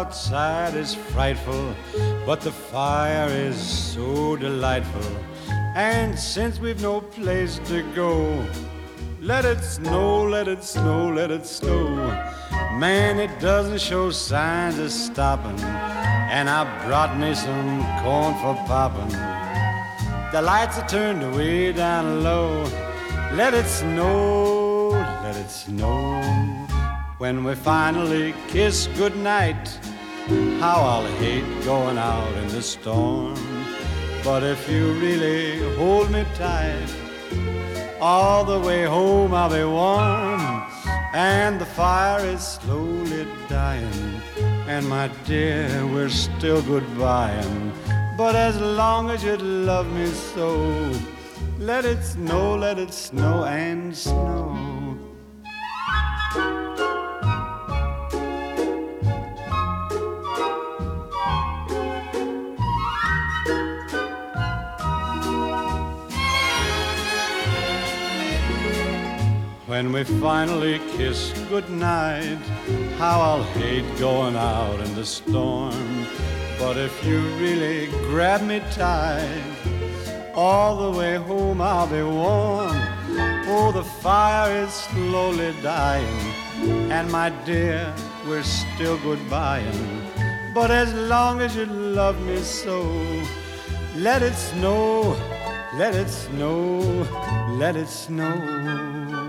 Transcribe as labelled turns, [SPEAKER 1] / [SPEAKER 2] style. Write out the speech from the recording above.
[SPEAKER 1] outside is frightful, but the fire is so delightful. And since we've no place to go, let it snow, let it snow, let it snow. Man, it doesn't show signs of stopping, and I brought me some corn for popping. The lights are turned way down low. Let it snow, let it snow. When we finally kiss goodnight, how I'll hate going out in the storm. But if you really hold me tight, all the way home I'll be warm. And the fire is slowly dying, and my dear, we're still goodbying. But as long as you love me so, let it snow and snow. When we finally kiss goodnight, how I'll hate going out in the storm. But if you really grab me tight, all the way home I'll be warm. Oh, the fire is slowly dying, and my dear, we're still goodbying. But as long as you love me so, let it snow, let it snow, let it snow.